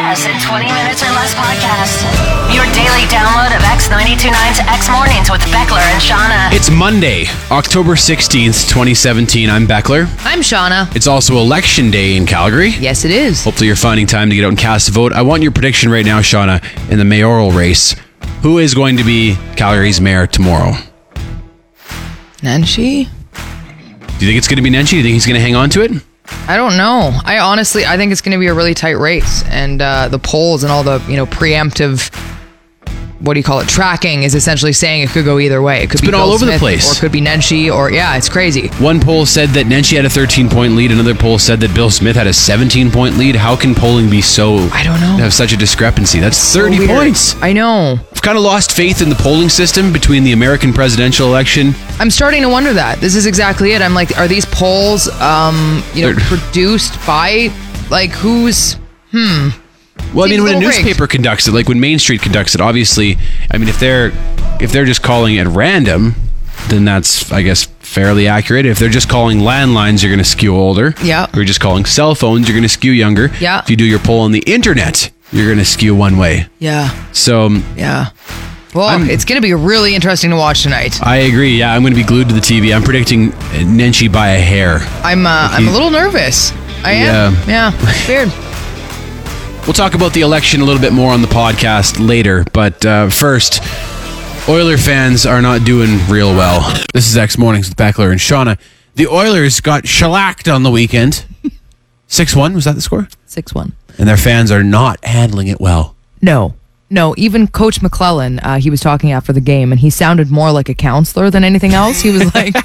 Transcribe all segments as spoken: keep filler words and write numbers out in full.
S in twenty minutes or less podcast. Your daily download of X ninety-two point nine's X Mornings with Beckler and Shauna. It's Monday, October sixteenth, twenty seventeen. I'm Beckler. I'm Shauna. It's also Election Day in Calgary. Yes, it is. Hopefully you're finding time to get out and cast a vote. I want your prediction right now, Shauna, in the mayoral race. Who is going to be Calgary's mayor tomorrow? Nenshi? Do you think it's going to be Nenshi? Do you think he's going to hang on to it? I don't know. I honestly, I think it's going to be a really tight race, and uh, the polls and all the, you know, preemptive, what do you call it, tracking is essentially saying it could go either way. It could It's be been all Bill over the Smith, place. or it could be Nenshi, or yeah, it's crazy. One poll said that Nenshi had a thirteen-point lead. Another poll said that Bill Smith had a seventeen-point lead. How can polling be so... I don't know. Have such a discrepancy? That's So thirty weird. points. I know. I've kind of lost faith in the polling system between the American presidential election. I'm starting to wonder that. This is exactly it. I'm like, are these polls, um, you know, They're- produced by, like, who's, hmm... Well, I Seems mean, when a a little rigged. newspaper conducts it, like when Main Street conducts it, obviously, I mean, if they're if they're just calling it random, then that's, I guess, fairly accurate. If they're just calling landlines, you're going to skew older. Yeah. If you're just calling cell phones, you're going to skew younger. Yeah. If you do your poll on the internet, you're going to skew one way. Yeah. So um, Yeah. Well, I'm- it's going to be really interesting to watch tonight. I agree. Yeah, I'm going to be glued to the T V. I'm predicting Nenshi by a hair. I'm uh, I'm a little nervous. I am. Yeah. It's weird. We'll talk about the election a little bit more on the podcast later, but uh, first, Oiler fans are not doing real well. This is X Mornings with Beckler and Shauna. The Oilers got shellacked on the weekend. six one, was that the score? six one. And their fans are not handling it well. No. No, even Coach McClellan, uh, he was talking after the game, and he sounded more like a counselor than anything else. He was like,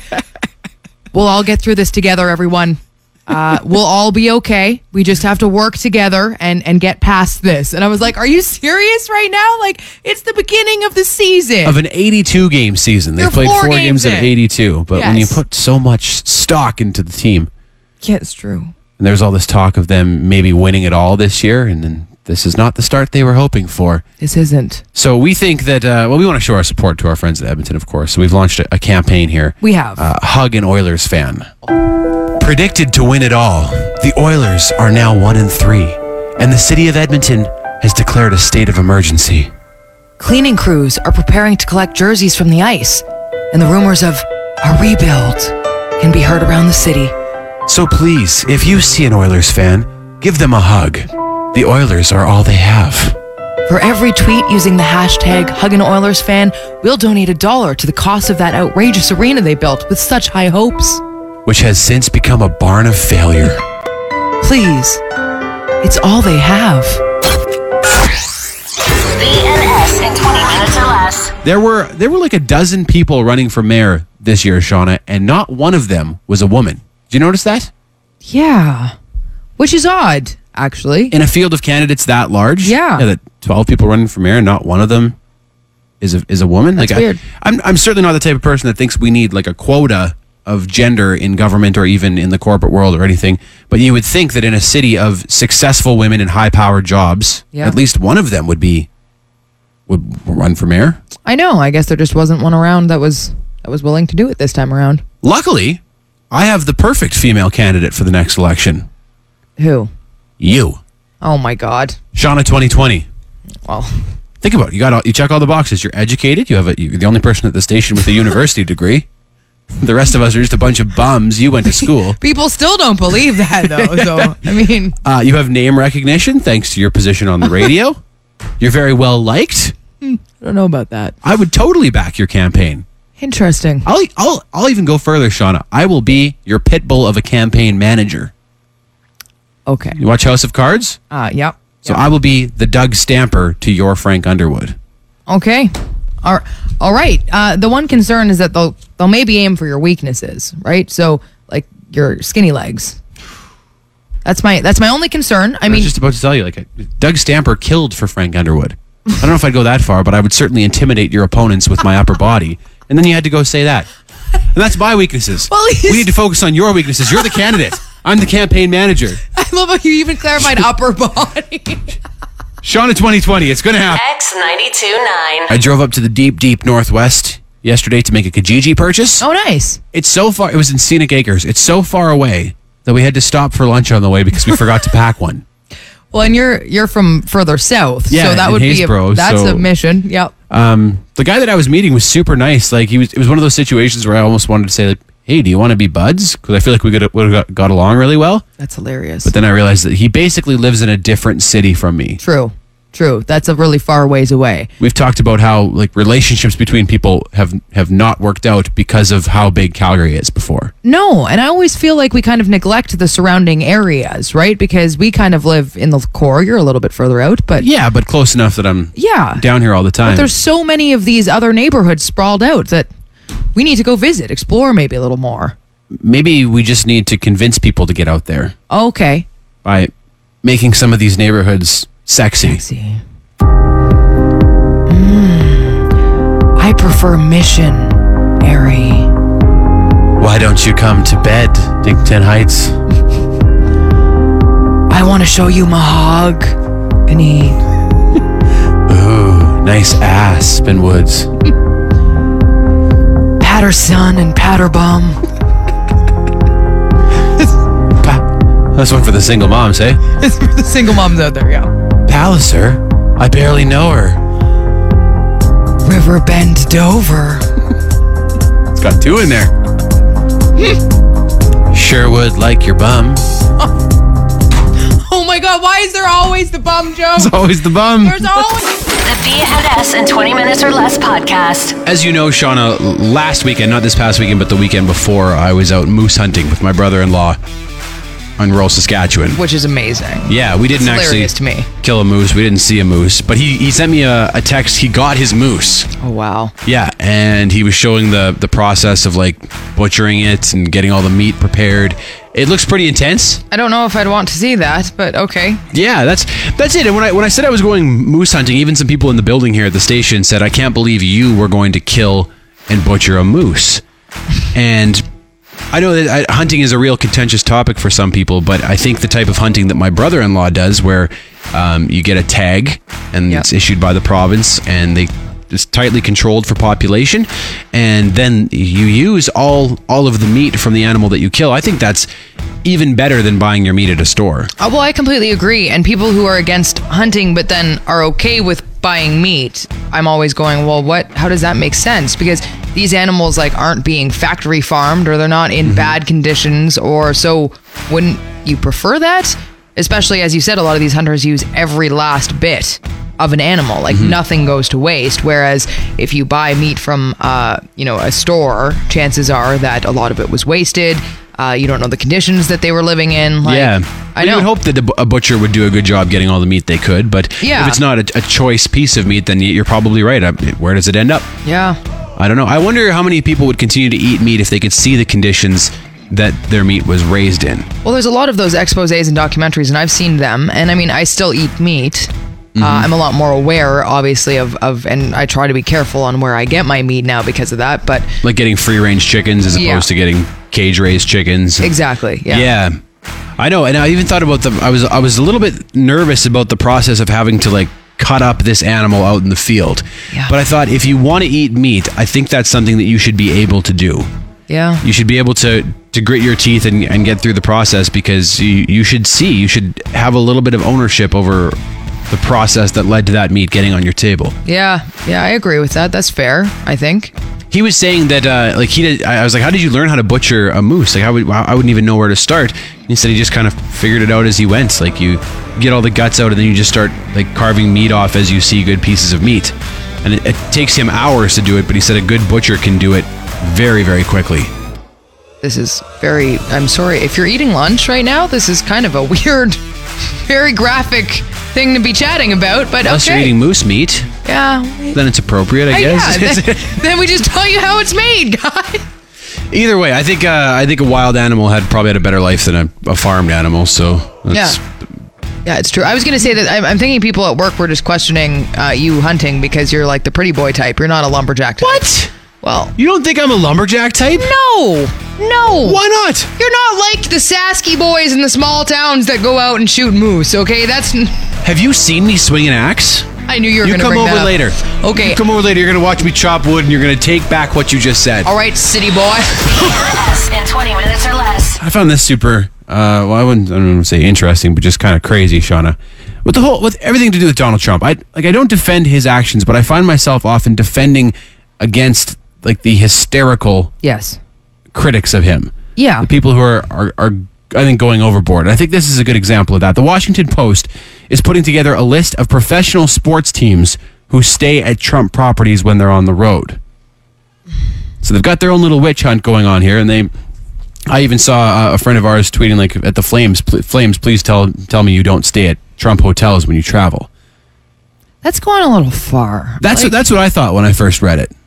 we'll all get through this together, everyone. Uh, we'll all be okay. We just have to work together and, and get past this. And I was like, are you serious right now? Like, it's the beginning of the season. Of an eighty-two game season. They They're played four four games games of in. eighty-two. But when you Yes. put so much stock into the team, Yeah, it's true. and there's all this talk of them maybe winning it all this year, and then this is not the start they were hoping for. This isn't. So we think that, uh, well, we want to show our support to our friends at Edmonton, of course. So we've launched a, a campaign here. We have. Uh, Hug an Oilers fan. Predicted to win it all, the Oilers are now one and three, and the city of Edmonton has declared a state of emergency. Cleaning crews are preparing to collect jerseys from the ice, and the rumors of a rebuild can be heard around the city. So please, if you see an Oilers fan, give them a hug. The Oilers are all they have. For every tweet using the hashtag Hug an Oilers fan, we'll donate a dollar to the cost of that outrageous arena they built with such high hopes. Which has since become a barn of failure. Please, it's all they have. B N S in twenty minutes or less. There were there were like a dozen people running for mayor this year, Shauna, and not one of them was a woman. Did you notice that? Yeah, which is odd, actually. In a field of candidates that large, Yeah. that twelve people running for mayor, and not one of them is a is a woman. That's like I- weird. I'm I'm certainly not the type of person that thinks we need like a quota of gender in government or even in the corporate world or anything. But you would think that in a city of successful women in high-powered jobs, Yeah. at least one of them would be would run for mayor. I know. I guess there just wasn't one around that was that was willing to do it this time around. Luckily, I have the perfect female candidate for the next election. Who? You, Oh my God. Shauna twenty twenty. Well, Think about it. You got all, you check all the boxes. You're educated. You have a, you're the only person at the station with a university degree. The rest of us are just a bunch of bums. You went to school. people still don't believe that though. So I mean, Uh, you have name recognition thanks to your position on the radio. You're very well liked. I don't know about that. I would totally back your campaign. Interesting. I'll I'll I'll even go further, Shauna. I will be your pit bull of a campaign manager. Okay. You watch House of Cards? Uh, yep. So I will be the Doug Stamper to your Frank Underwood. Okay. All, all right. Uh, the one concern is that they'll they'll maybe aim for your weaknesses, right? So like your skinny legs. That's my that's my only concern. I I mean, was just about to tell you, like, Doug Stamper killed for Frank Underwood. I don't know if I'd go that far, but I would certainly intimidate your opponents with my upper body. And then you had to go say that. And that's my weaknesses. Well, he's- we need to focus on your weaknesses. You're the candidate. I'm the campaign manager. I love how you even clarified upper body. Shauna twenty twenty, it's going to happen. X ninety-two point nine. I drove up to the deep, deep northwest yesterday to make a Kijiji purchase. Oh, nice. It's so far, it was in Scenic Acres. It's so far away that we had to stop for lunch on the way because we forgot to pack one. Well, and you're you're from further south, Yeah, so that in would Haysboro, be a, that's so- a mission. Yep. Um, the guy that I was meeting was super nice. Like he was, it was one of those situations where I almost wanted to say like, "Hey, do you want to be buds?" Because I feel like we could would have got, got along really well. That's hilarious. But then I realized that he basically lives in a different city from me. True. True. That's a really far ways away. We've talked about how like relationships between people have have not worked out because of how big Calgary is before. No, and I always feel like we kind of neglect the surrounding areas, right? Because we kind of live in the core. You're a little bit further out, but Yeah, but close enough that I'm yeah, down here all the time. But there's so many of these other neighborhoods sprawled out that we need to go visit, explore maybe a little more. Maybe we just need to convince people to get out there Okay. by making some of these neighborhoods sexy. See. Mm, I prefer missionary. Why don't you come to bed, Dinkton Heights? I want to show you mahogany. Ooh, nice aspen woods. Patterson and Patterbum. Pa- That's one for the single moms, eh? It's for the single moms out there, yeah. Palliser? I barely know her. Riverbend, Dover. It's got two in there. Sure would like your bum. Oh my God, why is there always the bum joke? It's always the bum. There's always... The Be Ahead S in twenty minutes or less podcast. As you know, Shauna, last weekend, not this past weekend, but the weekend before, I was out moose hunting with my brother-in-law on rural Saskatchewan. Which is amazing. Yeah, we didn't It's actually hilarious to me. kill a moose. We didn't see a moose, but he, he sent me a, a text. He got his moose. Oh, wow. Yeah, and he was showing the the process of like butchering it and getting all the meat prepared. It looks pretty intense. I don't know if I'd want to see that, but okay. Yeah, that's that's it. And when I when I said I was going moose hunting, even some people in the building here at the station said, "I can't believe you were going to kill and butcher a moose." And I know that I, hunting is a real contentious topic for some people, but I think the type of hunting that my brother-in-law does, where um, you get a tag and Yep. it's issued by the province, and they it's tightly controlled for population, and then you use all all of the meat from the animal that you kill. I think that's even better than buying your meat at a store. Uh, well, I completely agree. And people who are against hunting but then are okay with buying meat, I'm always going, well, what? How does that make sense? Because these animals like aren't being factory farmed, or they're not in Mm-hmm. bad conditions, or so. Wouldn't you prefer that? Especially as you said, a lot of these hunters use every last bit of an animal, like Mm-hmm. nothing goes to waste. Whereas if you buy meat from, uh, you know, a store, chances are that a lot of it was wasted. Uh, you don't know the conditions that they were living in. Like, yeah, I Well, know. You would hope that a bu- a butcher would do a good job getting all the meat they could, but Yeah. if it's not a, a choice piece of meat, then you're probably right. Uh, Where does it end up? Yeah. I don't know. I wonder how many people would continue to eat meat if they could see the conditions that their meat was raised in. Well, there's a lot of those exposés and documentaries, and I've seen them. And I mean, I still eat meat. Mm-hmm. Uh, I'm a lot more aware, obviously, of, of, and I try to be careful on where I get my meat now because of that. But Like getting free-range chickens as Yeah. opposed to getting cage-raised chickens. exactly, yeah. Yeah. I know, and I even thought about the. I was I was a little bit nervous about the process of having to like cut up this animal out in the field. Yeah. But I thought if you want to eat meat, I think that's something that you should be able to do. Yeah. You should be able to to grit your teeth and, and get through the process, because you you should see, you should have a little bit of ownership over the process that led to that meat getting on your table. Yeah. Yeah, I agree with that. That's fair, I think. He was saying that, uh, like he did. I was like, "How did you learn how to butcher a moose? Like, how would I wouldn't even know where to start." He said he just kind of figured it out as he went. Like, you get all the guts out, and then you just start like carving meat off as you see good pieces of meat. And it, it takes him hours to do it, but he said a good butcher can do it very, very quickly. This is very, I'm sorry. If you're eating lunch right now, this is kind of a weird, very graphic thing to be chatting about, but Unless okay. you're eating moose meat, Yeah. then it's appropriate, I Uh, guess. yeah, then, then we just tell you how it's made, guys. Either way, I think uh, I think a wild animal had probably had a better life than a, a farmed animal. So that's, Yeah. Yeah, it's true. I was going to say that I'm, I'm thinking people at work were just questioning uh, you hunting because you're like the pretty boy type. You're not a lumberjack type. What? Well, You don't think I'm a lumberjack type? no. No. Why not? You're not like the Sasky boys in the small towns that go out and shoot moose, okay? That's... Have you seen me swing an axe? I knew you were You going to come bring over that up. later. Okay. You come over later. You're going to watch me chop wood, and you're going to take back what you just said. All right, city boy. S in twenty minutes or less. I found this super, uh, well, I wouldn't, I don't want to say interesting, but just kind of crazy, Shauna. with the whole with everything to do with Donald Trump. I like I don't defend his actions, but I find myself often defending against like the hysterical Yes. critics of him. Yeah. The people who are, are, are I think, going overboard. And I think this is a good example of that. The Washington Post is putting together a list of professional sports teams who stay at Trump properties when they're on the road. So they've got their own little witch hunt going on here, and they. I even saw a friend of ours tweeting like at the Flames, Flames, please tell tell me you don't stay at Trump hotels when you travel. That's going a little far. That's Like- what, that's what I thought when I first read it.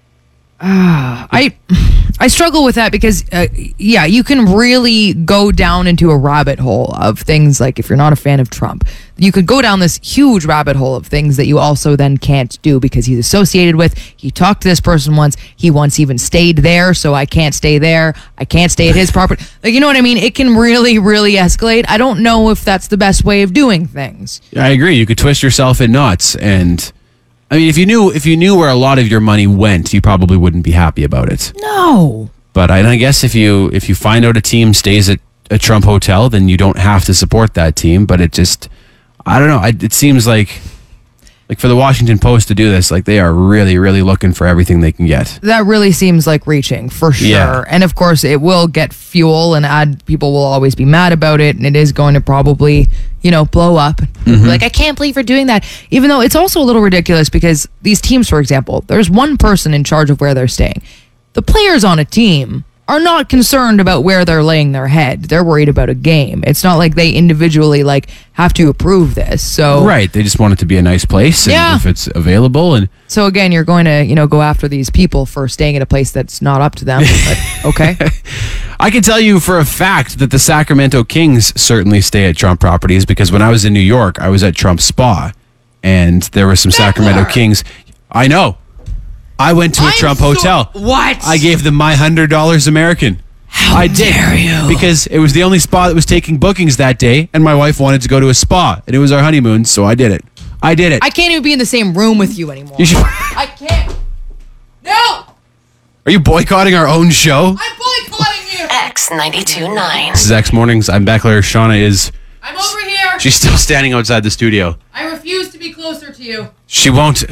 I I struggle with that because, uh, yeah, you can really go down into a rabbit hole of things like if you're not a fan of Trump, you could go down this huge rabbit hole of things that you also then can't do because he's associated with. He talked to this person once. He once even stayed there, so I can't stay there. I can't stay at his property. Like, you know what I mean? It can really, really escalate. I don't know if that's the best way of doing things. I agree. You could twist yourself in knots, and I mean, if you knew if you knew where a lot of your money went, you probably wouldn't be happy about it. No. But I, I guess if you if you find out a team stays at a Trump hotel, then you don't have to support that team. But it just, I don't know. I, it seems like, like for the Washington Post to do this, like they are really, really looking for everything they can get. That really seems like reaching for sure. Yeah. And of course, it will get fuel and add, people will always be mad about it. And it is going to probably, you know, blow up. Mm-hmm. Like, I can't believe you're doing that. Even though it's also a little ridiculous because these teams, for example, there's one person in charge of where they're staying. The players on a team are not concerned about where they're laying their head. They're worried about a game. It's not like they individually like have to approve this. So Right. They just want it to be a nice place, and Yeah. if it's available. And So again, you're going to, you know, go after these people for staying at a place that's not up to them. But okay. I can tell you for a fact that the Sacramento Kings certainly stay at Trump properties because when I was in New York, I was at Trump Spa, and there were some Sacramento Kings. I know. I went to a I'm Trump so- hotel. What? I gave them my hundred dollars American. How I did dare you. because it was the only spa that was taking bookings that day, and my wife wanted to go to a spa, and it was our honeymoon, so I did it. I did it. I can't even be in the same room with you anymore. You should- I can't. No! Are you boycotting our own show? I'm boycotting you! X ninety-two point nine. This is X Mornings. I'm Beckler. Shauna is. I'm over here! She's still standing outside the studio. I refuse to be closer to you. She won't.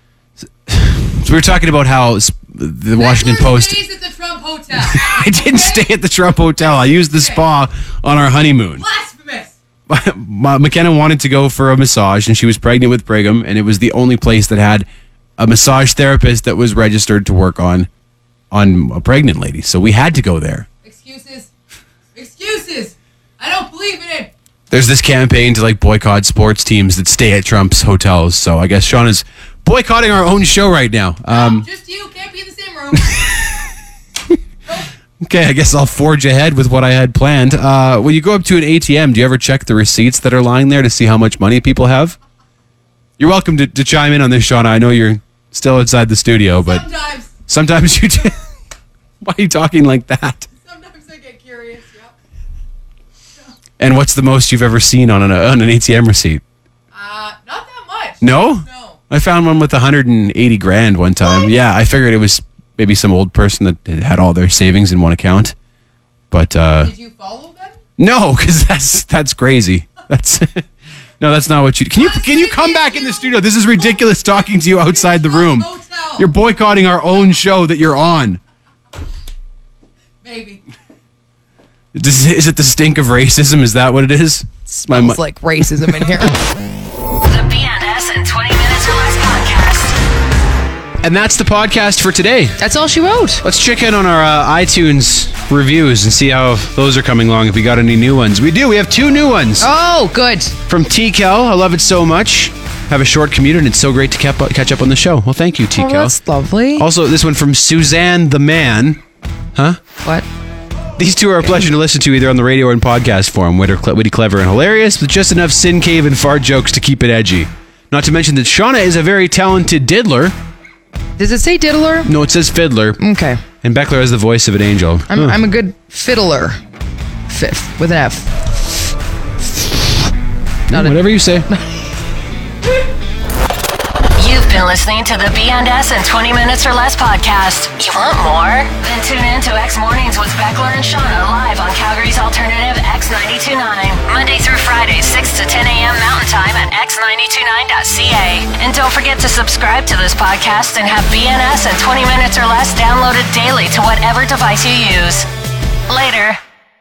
So we were talking about how s- the Washington Post. stays at the Trump Hotel. I didn't stay at the Trump Hotel. I used the spa on our honeymoon. Blasphemous! My, McKenna wanted to go for a massage, and she was pregnant with Brigham, and it was the only place that had a massage therapist that was registered to work on on a pregnant lady. So we had to go there. Excuses. Excuses! I don't believe in it! There's this campaign to like boycott sports teams that stay at Trump's hotels. So I guess Sean is boycotting our own show right now. Um, Just you, can't be in the same room. Okay, I guess I'll forge ahead with what I had planned. Uh, when you go up to an A T M, do you ever check the receipts that are lying there to see how much money people have? You're welcome to, to chime in on this, Shauna. I know you're still outside the studio, but Sometimes. sometimes you do. Why are you talking like that? Sometimes I get curious, yeah. And what's the most you've ever seen on an, on an A T M receipt? Uh, not that much. No? No. I found one with one hundred eighty grand one time. What? Yeah, I figured it was maybe some old person that had all their savings in one account. But uh, Did you follow them? no, because that's that's crazy. That's no, that's not what you. Can you can you come back in the studio? This is ridiculous talking to you outside the room. Hotel. You're boycotting our own show that you're on. Maybe. Is, is it the stink of racism? Is that what it is? It's my It's mo- like racism in here. The B N S in twenty minutes or less podcast. and that's the podcast for today. That's all she wrote. Let's check in on our uh, iTunes reviews and see how those are coming along. If we got any new ones, we do. We have two new ones Oh, good. from T Kel. I love it so much. Have a short commute, and it's so great to cap- catch up on the show. Well, thank you, T Oh, Kel. that's lovely. Also, this one from Suzanne the Man. Huh? What? These two are a pleasure to listen to either on the radio or in podcast form. Witty, witty, clever, and hilarious, with just enough sin cave and fart jokes to keep it edgy. Not to mention that Shauna is a very talented diddler. Does it say diddler? No, it says fiddler. Okay. And Beckler has the voice of an angel. I'm, Huh. I'm a good fiddler. Fifth with an F. Not a, Whatever you say. You've been listening to the B N S in twenty minutes or less podcast. You want more? Then tune in to X Mornings with Beckler and Shauna live on Calgary's alternative X ninety-two point nine. Monday through Friday, six to ten a.m. Mountain anytime at x nine two nine dot c a. And don't forget to subscribe to this podcast and have B N S in twenty minutes or less downloaded daily to whatever device you use. Later.